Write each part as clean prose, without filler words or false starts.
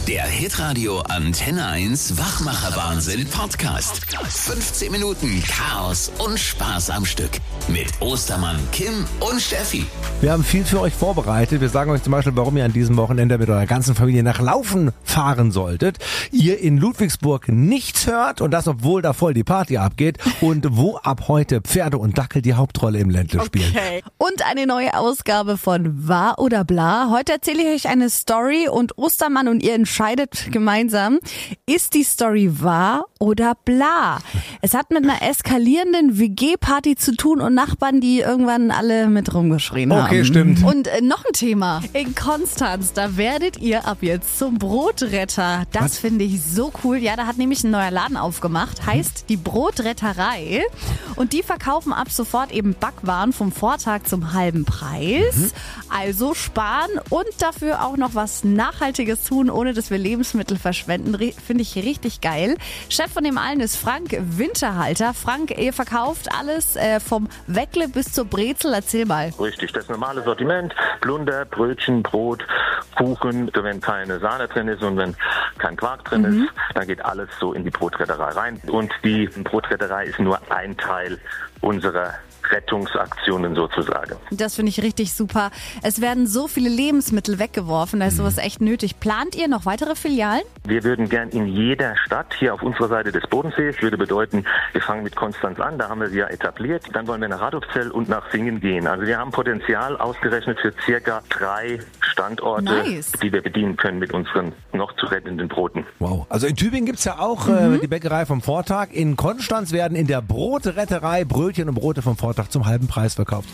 Der Hitradio Antenne 1 Wachmacher-Wahnsinn Podcast. 15 Minuten Chaos und Spaß am Stück. Mit Ostermann, Kim und Steffi. Wir haben viel für euch vorbereitet. Wir sagen euch zum Beispiel, warum ihr an diesem Wochenende mit eurer ganzen Familie nach Laufen fahren solltet. Ihr in Ludwigsburg nichts hört und das, obwohl da voll die Party abgeht. Und wo ab heute Pferde und Dackel die Hauptrolle im Ländle spielen. Okay. Und eine neue Ausgabe von Wahr oder Bla. Heute erzähle ich euch eine Story und Ostermann und ihr entscheidet gemeinsam, ist die Story wahr oder bla? Es hat mit einer eskalierenden WG-Party zu tun und Nachbarn, die irgendwann alle mit rumgeschrien haben. Okay, stimmt. Und noch ein Thema. In Konstanz, da werdet ihr ab jetzt zum Brotretter. Das finde ich so cool. Ja, da hat nämlich ein neuer Laden aufgemacht. Heißt die Brotretterei. Und die verkaufen ab sofort eben Backwaren vom Vortag zum halben Preis. Also sparen und dafür auch noch was Nachhaltiges tun, ohne dass wir Lebensmittel verschwenden. Finde ich richtig geil. Chef von dem allen ist Frank Winterhalter. Frank, ihr verkauft alles vom Weckle bis zur Brezel. Erzähl mal. Richtig, das normale Sortiment, Plunder, Brötchen, Brot, Kuchen, wenn keine Sahne drin ist und wenn kein Quark drin ist, dann geht alles so in die Brotretterei rein. Und die Brotretterei ist nur ein Teil unserer Rettungsaktionen sozusagen. Das finde ich richtig super. Es werden so viele Lebensmittel weggeworfen, da ist sowas echt nötig. Plant ihr noch weitere Filialen? Wir würden gern in jeder Stadt hier auf unserer Seite des Bodensees, würde bedeuten, wir fangen mit Konstanz an, da haben wir sie ja etabliert. Dann wollen wir nach Radolfzell und nach Singen gehen. Also wir haben Potenzial ausgerechnet für circa 3 Standorte, die wir bedienen können mit unseren noch zu rettenden Broten. Wow. Also in Tübingen gibt's ja auch die Bäckerei vom Vortag. In Konstanz werden in der Brotretterei Brötchen und Brote vom Vortag zum halben Preis verkauft.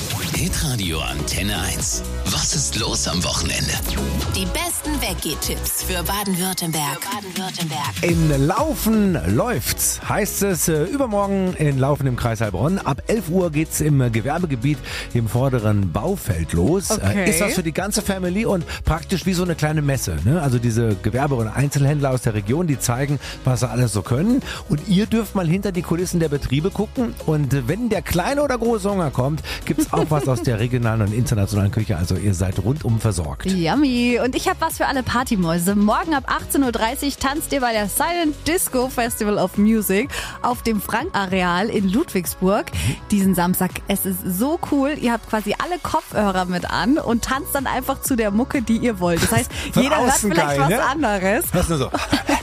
Hitradio Antenne 1. Was ist los am Wochenende? Die besten Weggehtipps für Baden-Württemberg. In Laufen läuft's, heißt es übermorgen in Laufen im Kreis Heilbronn. Ab 11 Uhr geht's im Gewerbegebiet im vorderen Baufeld los. Okay. Ist was für die ganze Family und praktisch wie so eine kleine Messe. Ne? Also diese Gewerbe- und Einzelhändler aus der Region, die zeigen, was sie alles so können. Und ihr dürft mal hinter die Kulissen der Betriebe gucken. Und wenn der kleine oder große Hunger kommt, gibt's auch was aus der regionalen und internationalen Küche. Also ihr seid rundum versorgt. Yummy. Und ich habe was für alle Partymäuse. Morgen ab 18.30 Uhr tanzt ihr bei der Silent Disco Festival of Music auf dem Frank-Areal in Ludwigsburg diesen Samstag. Es ist so cool. Ihr habt quasi alle Kopfhörer mit an und tanzt dann einfach zu der Mucke, die ihr wollt. Das heißt, jeder hört vielleicht was anderes. Das ist nur so.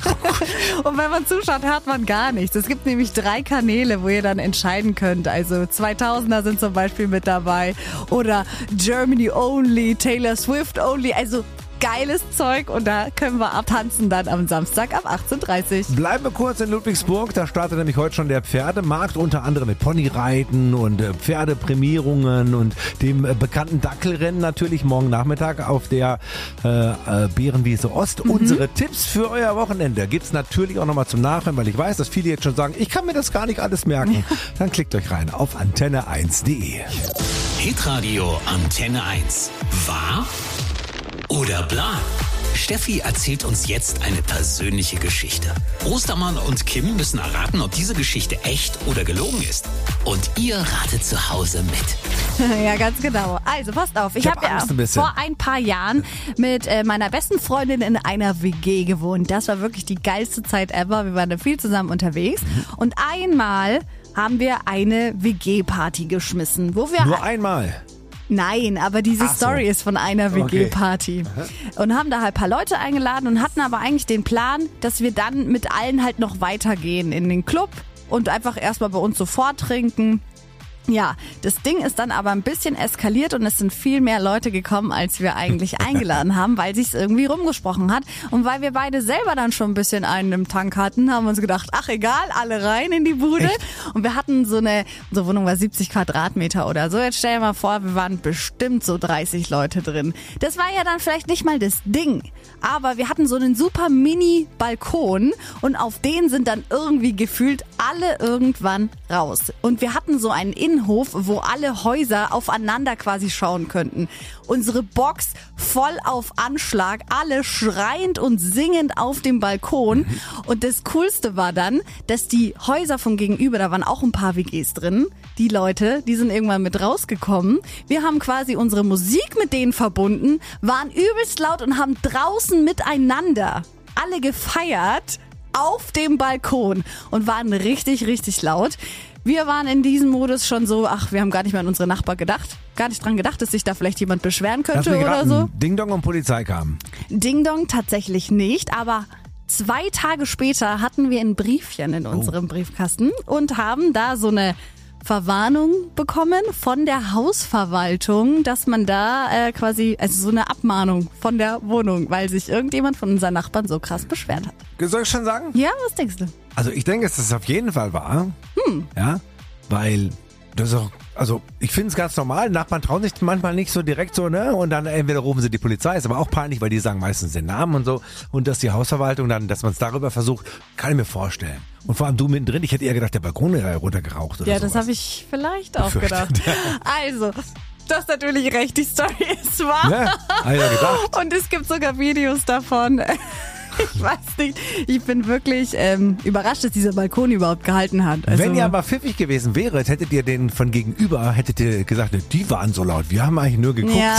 Und wenn man zuschaut, hört man gar nichts. Es gibt nämlich 3 Kanäle, wo ihr dann entscheiden könnt. Also 2000er sind zum Beispiel mit dabei oder Germany Only, Taylor Swift Only. Also geiles Zeug und da können wir abtanzen dann am Samstag ab 18.30 Uhr. Bleiben wir kurz in Ludwigsburg. Da startet nämlich heute schon der Pferdemarkt, unter anderem mit Ponyreiten und Pferdeprämierungen und dem bekannten Dackelrennen natürlich morgen Nachmittag auf der Bärenwiese Ost. Unsere Tipps für euer Wochenende gibt's natürlich auch nochmal zum Nachhören, weil ich weiß, dass viele jetzt schon sagen, ich kann mir das gar nicht alles merken. Dann klickt euch rein auf antenne1.de. Hitradio Antenne 1. Wahr oder bla? Steffi erzählt uns jetzt eine persönliche Geschichte. Ostermann und Kim müssen erraten, ob diese Geschichte echt oder gelogen ist. Und ihr ratet zu Hause mit. Ja, ganz genau. Also passt auf, ich habe ja vor ein paar Jahren mit meiner besten Freundin in einer WG gewohnt. Das war wirklich die geilste Zeit ever. Wir waren da viel zusammen unterwegs. Und einmal haben wir eine WG-Party geschmissen. Wo wir Nur einmal? Nein, aber diese Story ist von einer WG-Party. Und haben da halt ein paar Leute eingeladen und hatten aber eigentlich den Plan, dass wir dann mit allen halt noch weitergehen in den Club und einfach erstmal bei uns so vortrinken. Ja, das Ding ist dann aber ein bisschen eskaliert und es sind viel mehr Leute gekommen, als wir eigentlich eingeladen haben, weil sich's irgendwie rumgesprochen hat. Und weil wir beide selber dann schon ein bisschen einen im Tank hatten, haben wir uns gedacht, ach egal, alle rein in die Bude. Echt? Und wir hatten unsere Wohnung war 70 Quadratmeter oder so. Jetzt stell dir mal vor, wir waren bestimmt so 30 Leute drin. Das war ja dann vielleicht nicht mal das Ding. Aber wir hatten so einen super Mini-Balkon und auf den sind dann irgendwie gefühlt alle irgendwann raus. Und wir hatten so einen Innenhof, wo alle Häuser aufeinander quasi schauen könnten. Unsere Box voll auf Anschlag, alle schreiend und singend auf dem Balkon. Und das Coolste war dann, dass die Häuser von gegenüber, da waren auch ein paar WGs drin, die Leute, die sind irgendwann mit rausgekommen. Wir haben quasi unsere Musik mit denen verbunden, waren übelst laut und haben draußen miteinander alle gefeiert auf dem Balkon und waren richtig, richtig laut. Wir waren in diesem Modus schon so, wir haben gar nicht mehr an unsere Nachbarn gedacht. Gar nicht dran gedacht, dass sich da vielleicht jemand beschweren könnte oder so. Ding Dong und Polizei kamen. Ding Dong tatsächlich nicht, aber 2 Tage später hatten wir ein Briefchen in unserem Briefkasten und haben da so eine Verwarnung bekommen von der Hausverwaltung, dass man da also so eine Abmahnung von der Wohnung, weil sich irgendjemand von unseren Nachbarn so krass beschwert hat. Soll ich schon sagen? Ja, was denkst du? Also ich denke, dass das auf jeden Fall wahr. Ja, weil das auch, also ich finde es ganz normal, Nachbarn trauen sich manchmal nicht so direkt so, ne? Und dann entweder rufen sie die Polizei, ist aber auch peinlich, weil die sagen meistens den Namen und so. Und dass die Hausverwaltung dann, dass man es darüber versucht, kann ich mir vorstellen. Und vor allem du mittendrin, ich hätte eher gedacht, der Balkon wäre runtergeraucht oder Ja, sowas. das habe ich vielleicht auch gedacht. Also, du hast natürlich recht, die Story ist wahr. Ja, hab ich ja gedacht. Und es gibt sogar Videos davon. Ich weiß nicht, ich bin wirklich überrascht, dass dieser Balkon überhaupt gehalten hat. Also, Wenn ihr aber pfiffig gewesen wäret, hättet ihr den von gegenüber, hättet ihr gesagt, die waren so laut. Wir haben eigentlich nur geguckt. ja,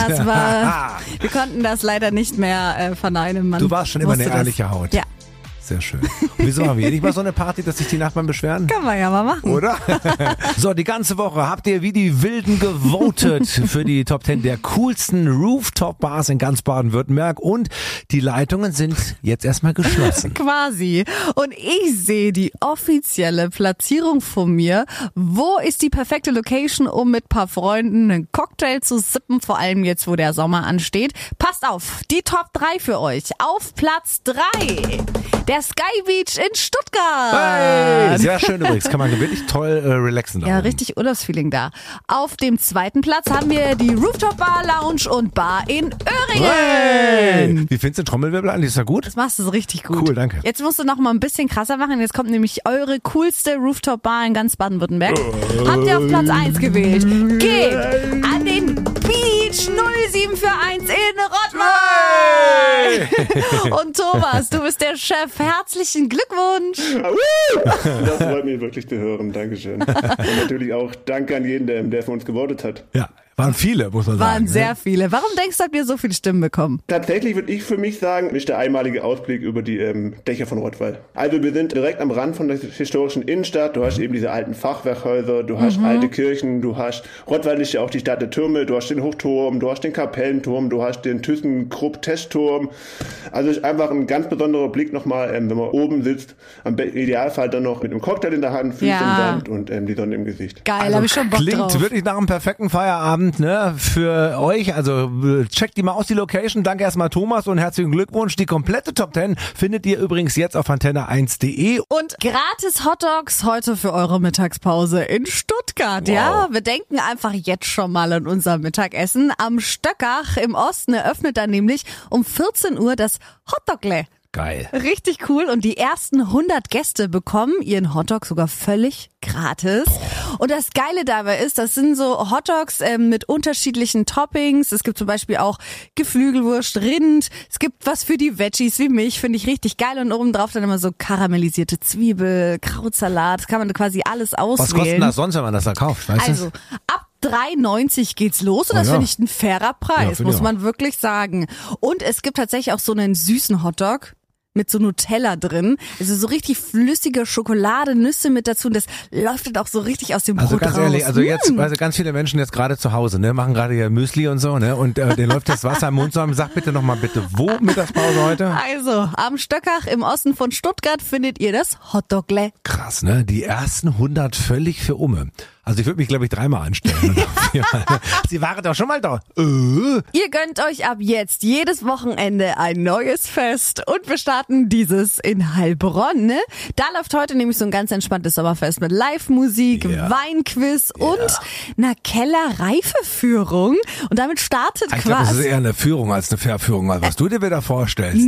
wir konnten das leider nicht mehr verneinen. Du warst schon immer eine ehrliche Haut. Ja. Sehr schön. Und wieso haben wir nicht mal so eine Party, dass sich die Nachbarn beschweren? Kann man ja mal machen. Oder? So, die ganze Woche habt ihr wie die Wilden gewotet für die Top 10 der coolsten Rooftop-Bars in ganz Baden-Württemberg und die Leitungen sind jetzt erstmal geschlossen. Quasi. Und ich sehe die offizielle Platzierung von mir. Wo ist die perfekte Location, um mit ein paar Freunden einen Cocktail zu sippen, vor allem jetzt, wo der Sommer ansteht? Passt auf, die Top 3 für euch. Auf Platz 3. Der Sky Beach in Stuttgart. Hey, sehr schön übrigens. Kann man wirklich toll relaxen. Ja, richtig Urlaubsfeeling da. Auf dem 2. Platz haben wir die Rooftop Bar, Lounge und Bar in Öhringen. Hey. Wie findest du den Trommelwirbel eigentlich? Ist ja gut? Das machst du so richtig gut. Cool, danke. Jetzt musst du noch mal ein bisschen krasser machen. Jetzt kommt nämlich eure coolste Rooftop Bar in ganz Baden-Württemberg. Habt ihr auf Platz 1 gewählt. Geht an den Beach 0741 in Rottweil. Und Thomas, du bist der Chef. Herzlichen Glückwunsch! Das freut mich wirklich zu hören. Dankeschön. Und natürlich auch danke an jeden, der für uns gewotet hat. Ja, waren viele, muss man sagen. Waren sehr viele. Warum denkst du, habt ihr so viele Stimmen bekommen? Tatsächlich würde ich für mich sagen, ist der einmalige Ausblick über die Dächer von Rottweil. Also wir sind direkt am Rand von der historischen Innenstadt. Du hast eben diese alten Fachwerkhäuser, du hast alte Kirchen, du hast, Rottweil ist ja auch die Stadt der Türme, du hast den Hochturm, du hast den Kapellenturm, du hast den ThyssenKrupp-Testturm. Also ist einfach ein ganz besonderer Blick nochmal, wenn man oben sitzt, im Idealfall dann noch mit einem Cocktail in der Hand, Füße im Sand und die Sonne im Gesicht. Geil, hab ich schon Bock klingt drauf. wirklich nach einem perfekten Feierabend, ne, für euch. Also checkt die mal aus, die Location. Danke erstmal Thomas und herzlichen Glückwunsch. Die komplette Top 10 findet ihr übrigens jetzt auf antenne1.de. Und gratis Hotdogs heute für eure Mittagspause in Stuttgart. Wow. Ja, wir denken einfach jetzt schon mal an unser Mittagessen. Am Stöckach im Osten eröffnet dann nämlich um 14 Uhr das Hotdogle. Geil. Richtig cool. Und die ersten 100 Gäste bekommen ihren Hotdog sogar völlig gratis. Und das Geile dabei ist, das sind so Hotdogs mit unterschiedlichen Toppings. Es gibt zum Beispiel auch Geflügelwurst, Rind. Es gibt was für die Veggies wie Milch, finde ich richtig geil. Und obendrauf dann immer so karamellisierte Zwiebel, Krautsalat. Das kann man quasi alles auswählen. Was kostet das sonst, wenn man das da kauft? Weißt Also ab 3,90 geht's los und das finde ich ein fairer Preis, muss man wirklich sagen. Und es gibt tatsächlich auch so einen süßen Hotdog mit so Nutella drin. Also so richtig flüssige Schokolade, Nüsse mit dazu. Und das läuft dann auch so richtig aus dem Brot Also ganz raus. ehrlich, also jetzt, also ganz viele Menschen jetzt gerade zu Hause, ne, machen gerade ihr Müsli und so, ne, und denen läuft das Wasser im Mund zusammen. Sag bitte nochmal bitte, wo Mittagspause heute? Also, am Stöckach im Osten von Stuttgart findet ihr das Hotdogle. Krass, ne? Die ersten 100 völlig für Umme. Also ich würde mich, glaube ich, 3-mal anstellen. Sie waren doch schon mal da. Ihr gönnt euch ab jetzt jedes Wochenende ein neues Fest und wir starten dieses in Heilbronn. Ne? Da läuft heute nämlich so ein ganz entspanntes Sommerfest mit Live-Musik, Weinquiz und einer Kellerreifeführung. Und damit startet Ich glaube, das ist quasi... eher eine Führung als eine Verführung, was du dir wieder vorstellst.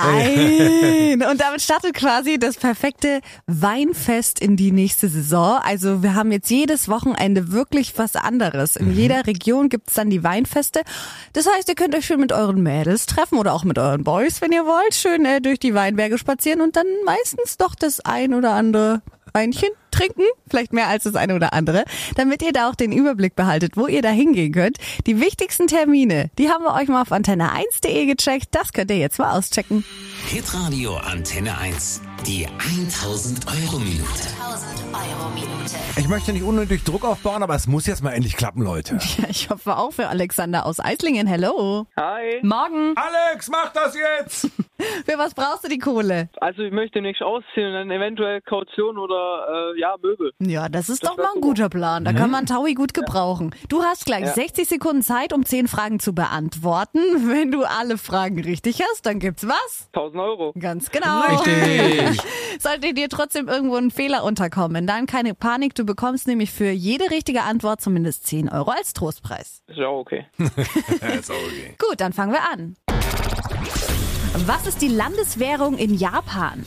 Nein! Und damit startet quasi das perfekte Weinfest in die nächste Saison. Also wir haben jetzt jedes Wochenende wirklich was anderes. In jeder Region gibt's dann die Weinfeste. Das heißt, ihr könnt euch schön mit euren Mädels treffen oder auch mit euren Boys, wenn ihr wollt. Schön durch die Weinberge spazieren und dann meistens doch das ein oder andere Einchen trinken, vielleicht mehr als das eine oder andere, damit ihr da auch den Überblick behaltet, wo ihr da hingehen könnt. Die wichtigsten Termine, die haben wir euch mal auf antenne1.de gecheckt. Das könnt ihr jetzt mal auschecken. Hitradio Antenne 1. Die 1000-Euro-Minute. 1000-Euro-Minute. Ich möchte nicht unnötig Druck aufbauen, aber es muss jetzt mal endlich klappen, Leute. Ja, ich hoffe auch für Alexander aus Eislingen. Hello. Hi. Morgen. Alex, mach das jetzt! Für was brauchst du die Kohle? Also ich möchte nichts ausziehen, dann eventuell Kaution oder Möbel. Ja, das ist Das doch mal ein wär guter Plan. Da kann man Taui gut gebrauchen. Du hast gleich 60 Sekunden Zeit, um 10 Fragen zu beantworten. Wenn du alle Fragen richtig hast, dann gibt's was? 1000 Euro. Ganz genau. Richtig. Sollte dir trotzdem irgendwo ein Fehler unterkommen, dann keine Panik. Du bekommst nämlich für jede richtige Antwort zumindest 10 Euro als Trostpreis. Ist ja okay. Ist auch okay. Gut, dann fangen wir an. Was ist die Landeswährung in Japan?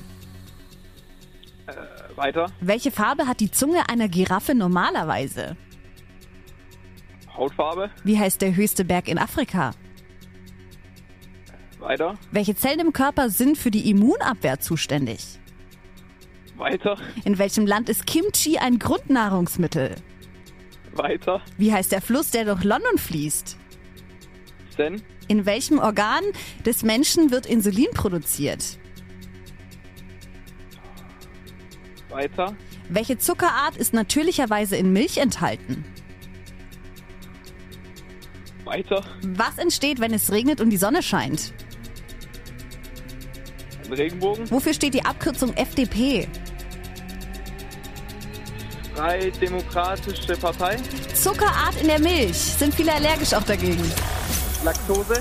Weiter. Welche Farbe hat die Zunge einer Giraffe normalerweise? Hautfarbe. Wie heißt der höchste Berg in Afrika? Weiter. Welche Zellen im Körper sind für die Immunabwehr zuständig? Weiter. In welchem Land ist Kimchi ein Grundnahrungsmittel? Weiter. Wie heißt der Fluss, der durch London fließt? Sen. In welchem Organ des Menschen wird Insulin produziert? Weiter. Welche Zuckerart ist natürlicherweise in Milch enthalten? Weiter. Was entsteht, wenn es regnet und die Sonne scheint? Ein Regenbogen. Wofür steht die Abkürzung FDP? Freie Demokratische Partei. Zuckerart in der Milch. Sind viele allergisch auch dagegen? Laktose.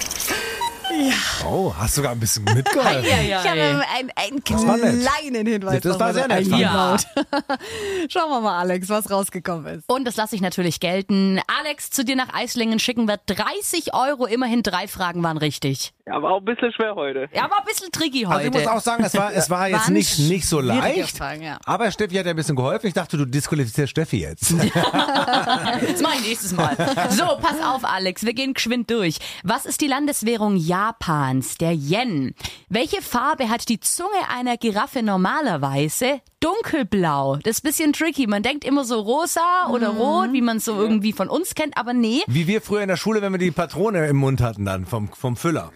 Oh, hast sogar ein bisschen mitgeholfen. Ich habe einen war nett. kleinen Hinweis Das war noch sehr mit nett. eingebaut. Schauen wir mal, Alex, was rausgekommen ist. Und das lasse ich natürlich gelten. Alex, zu dir nach Eislingen schicken wir 30 Euro. Immerhin 3 Fragen waren richtig. Ja, war auch ein bisschen schwer heute. Ja, war ein bisschen tricky heute. Also ich muss auch sagen, es war jetzt Waren nicht so schwierige leicht. Fragen, ja. Aber Steffi hat ja ein bisschen geholfen. Ich dachte, du disqualifizierst Steffi jetzt. Das mache ich nächstes Mal. So, pass auf, Alex. Wir gehen geschwind durch. Was ist die Landeswährung Japans? Der Yen. Welche Farbe hat die Zunge einer Giraffe normalerweise? Dunkelblau. Das ist ein bisschen tricky. Man denkt immer so rosa oder rot, wie man es so irgendwie von uns kennt, aber nee. Wie wir früher in der Schule, wenn wir die Patrone im Mund hatten dann vom Füller.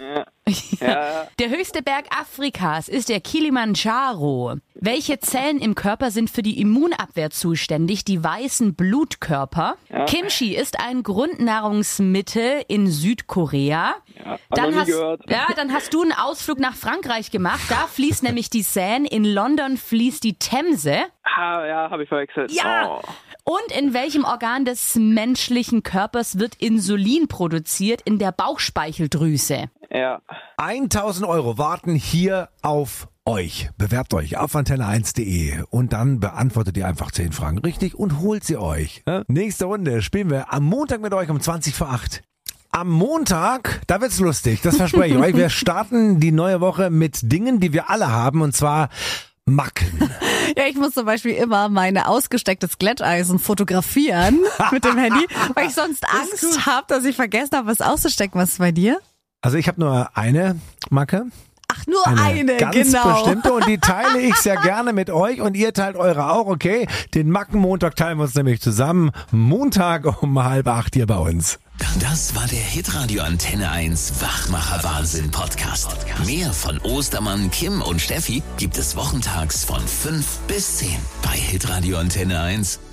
Ja. Der höchste Berg Afrikas ist der Kilimanjaro. Welche Zellen im Körper sind für die Immunabwehr zuständig? Die weißen Blutkörper. Ja. Kimchi ist ein Grundnahrungsmittel in Südkorea. Ja, noch nie gehört. Dann hast du einen Ausflug nach Frankreich gemacht. Da fließt nämlich die Seine. In London fließt die Themse. Ja, habe ich verwechselt. Ja. Oh. Und in welchem Organ des menschlichen Körpers wird Insulin produziert? In der Bauchspeicheldrüse. Ja. 1000 Euro warten hier auf euch. Bewerbt euch auf antenne1.de und dann beantwortet ihr einfach 10 Fragen richtig und holt sie euch. Ja? Nächste Runde spielen wir am Montag mit euch um 7:20. Am Montag, da wird's lustig, das verspreche ich euch. Wir starten die neue Woche mit Dingen, die wir alle haben, und zwar Macken. Ja, ich muss zum Beispiel immer meine ausgestecktes Glätteisen fotografieren mit dem Handy, weil ich sonst Angst habe, dass ich vergessen habe, was auszustecken. Was ist bei dir? Also ich habe nur eine Macke. Ach, nur eine, ganz genau. bestimmte, und die teile ich sehr gerne mit euch und ihr teilt eure auch, okay? Den Mackenmontag teilen wir uns nämlich zusammen. Montag um 7:30 hier bei uns. Das war der Hitradio Antenne 1 Wachmacher Wahnsinn Podcast. Mehr von Ostermann, Kim und Steffi gibt es wochentags von 5 bis 10 bei Hitradio Antenne 1.